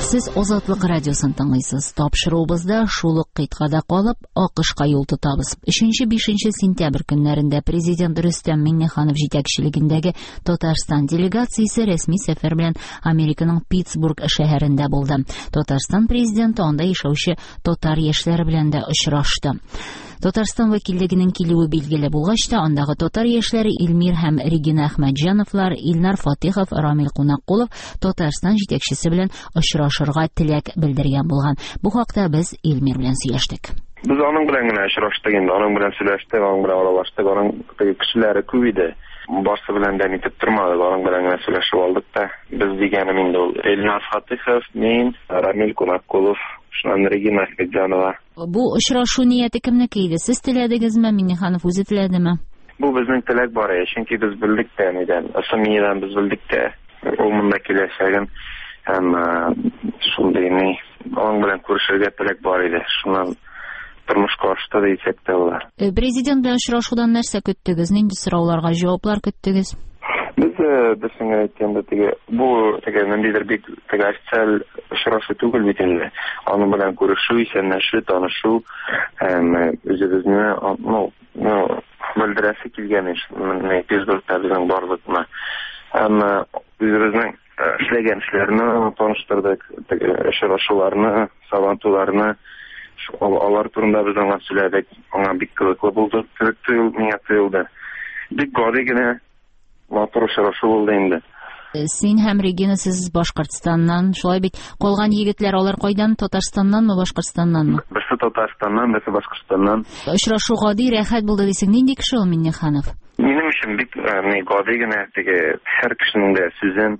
Сез Азатлык радиосын тыңлыйсыз. Тапшыруыбызда шул ук кыйткада калып, АКШка юл тотабыз. 3-5 сентябрь көннәрендә президент Рөстәм Миңнеханов җитәкчелегендәге Татарстан делегациясе рәсми сәфәр белән Американың Питтсбург шәһәрендә булды. Татарстан президенты анда яшәүче татар яшьләре белән дә очрашты. Татарстан вәкиллегенең килүе билгеле булгач та, андагы татар яшьләре Илмир һәм Регина Әхмәтҗановлар, Илнар Фатихов, Рамил Кунаккулов Татарстан җитәкчесе белән очрашырга теләк белдергән булган. Бу хакта без Илмир белән сөйләштек. Без аның белән генә очраштык инде, аның белән сөйләштек, аның белән аралаштык, аның кешеләре күп иде. Барсы белән дә нитеп тормадык, аның белән генә сөйләшеп алдык та. Без дигәнем инде ул Илнар Фатихов, мин, Рамил Кунаккулов, шуннан Регина Әхмәтҗанова. Бу очрашу нияте кемнеке иде? Сез теләдегезме, Миңнеханов үзе теләдеме? Бу безнең теләк бар, чөнки без белдек тә, Асамиядән без белдек тә, ул монда киләчәген һәм шундый аның белән күрешергә теләк бар иде. Шуннан тормышка ашты дисәк тә була. Президент белән очрашудан нәрсә көттегез? Нинди сорауларга җаваплар көттегез? Без әйткәндә бу ниндидер бик официаль очрашу түгел бит инде. Аның белән күрешү, исәнләшү, танышу һәм үзебезне белдерәсе килгән иш. Питтсбургта безнең барлыкны һәм үзебезнең эшләгән эшләрне таныштырдык, очрашуларны, сабантуларны, алар турында без аңа сөйләдек. Аңа бик кызыклы булды, миңа тоелды. Бик гади генә матур очрашу булды инде. Син һәм Регина, сез Башкортстаннан, шулай бит. Калган егетләр алар кайдан? Татарстаннанмы, Башкортстаннанмы? Берсе Татарстаннан, берсе Башкортстаннан. Очрашу гади, рәхәт булды дисең. Нинди кеше ул Миңнеханов? Минем өчен бик гади генә һәр кешенең дә сүзен,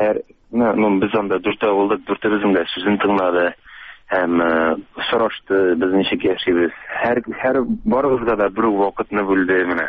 без анда дүртәү булдык, дүртәүбезнең дә сүзен тыңлады. Һәм сорашты, без ничек яшибез. Һәр барыбызга да бер вакытны бүлде менә.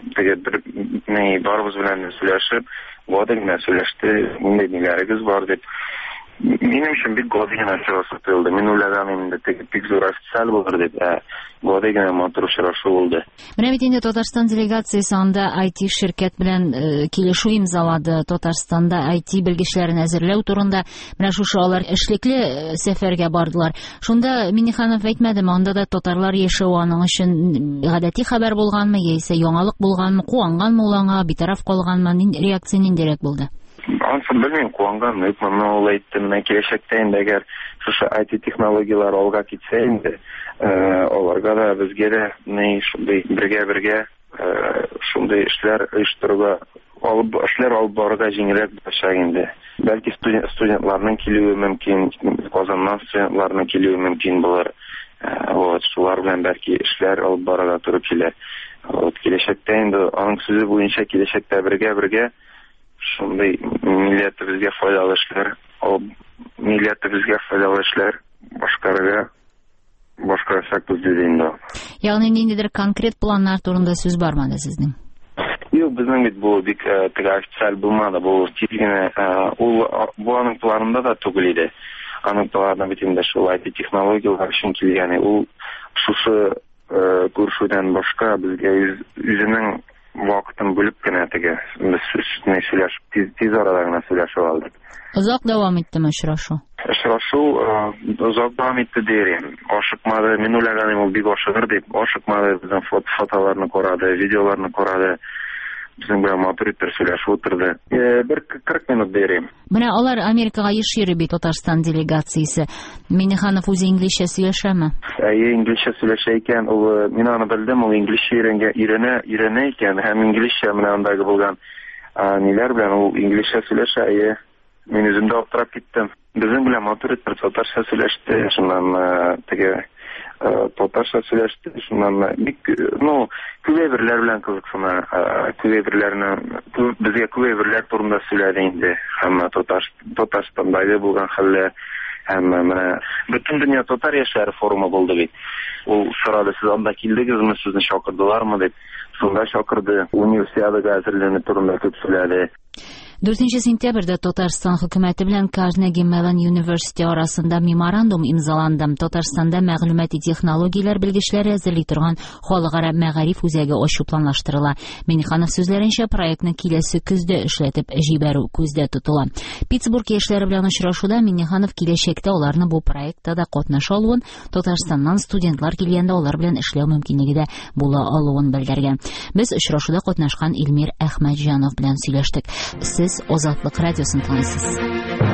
Барыбыз белән сөйләшеп, гади генә сөйләште, ниләрегез бар дип. Минем өчен бик гади генә очрашу булды. Мин уйлаган инде бик зур официаль булыр дип, гади генә матур очрашу булды. Менә бит инде Татарстан делегациясе анда IT ширкәт белән килешү имзалады. Татарстанда IT белгечләрен әзерләү турында. Менә шушы алар эшлекле сәфәргә бардылар. Шунда Миңнеханов әйтмәдеме, анда да татарлар яшәү аның өчен гадәти хәбәр булганмы, яисә яңалык булганмы, куанганмы ул аңа, битараф калганмы, реакция ниндирәк булды? Ансын белмим, куанган, ул әйтте, менә киләчәктә инде әгәр шушы IT технологиялар алга китсә инде, аларга да безгә дә шундый бергә шундый эшләр оештыруга, эшләр алып барырга җиңелрәк булачак инде. Бәлки студентларның килүе мөмкин, Казаннан студентларның килүе мөмкин булыр. Шулар белән бәлки эшләр алып барырга туры килә. Киләчәктә инде аның сүзе буенча киләчәктә бергә шундый милләтебезгә файдалы эшләр башкарачакбыз диде инде. Ягъни ниндидер конкрет планнар турында сүз бармады сезнең? Юк, безнең бит бу бик официаль булмады. Бу типгенә бу аның планында да түгел иде. Аның планында бит инде шул IT технологиялар өчен килгән. Ул шушы күршүдән башка безгә үзенең вакытын бүлеп кенә без сөйләшеп, тиз арада гына сөйләшеп алдык. Озак дәвам иттеме очрашу? Очрашу озак дәвам итте дирем. Ашыкмады, мин уйлаганым ул бик ашыгыр дип, ашыкмады, безнең фотоларны карады, видеоларны карады. Безнең белән матур итеп сөйләшеп утырды. Бер 40 минут дирем. Менә алар Америкага еш йөри бит, Татарстан делегациясе. Миңнеханов үзе инглизчә сөйләшәме? Инглизчә сөйләшә икән, ул мин аны белдем, ул инглизчә өйрәнә икән, һәм инглизчә менә андагы булган ниләр белән ул инглизчә сөйләшә. Мин үзем дә аптырап киттем. Безнең белән матур итеп татарча сөйләште, шуннан татарча сөйләште, шуннан бик күбәйберләр белән кызыксына, безгә күбәйберләр турында сөйләде инде, һәм Татарстандагы булган хәлләр, һәм менә бөтен дөнья татар яшьләре форумы булды бит. Ул сорады, сез анда килдегезме, сезне чакырдылармы дип. Шунда чакырды, универсиадага әзерләнү турында күп сөйләде. 4 сентябрьдә Татарстан хөкүмәте белән Carnegie Mellon University арасында меморандум имзаланды. Татарстанда мәгълүмати технологияләр белгечләре әзерли торган халыкара мәгариф үзәге ачу планлаштырыла. Миңнеханов сүзләренчә, проектны киләсе көздә эшләтеп җибәрү күздә тотыла. Питтсбург яшьләре белән очрашуда Миңнеханов киләчәктә аларны бу проектта да катнаша алуын, Татарстаннан студентлар килгәндә алар белән эшләү мөмкинлеге дә була алуын белдергән. Без очрашуда катнашкан Илмир Әхмәтҗанов белән сөйләштек. Сез Азатлык радиосын тыңлыйсыз.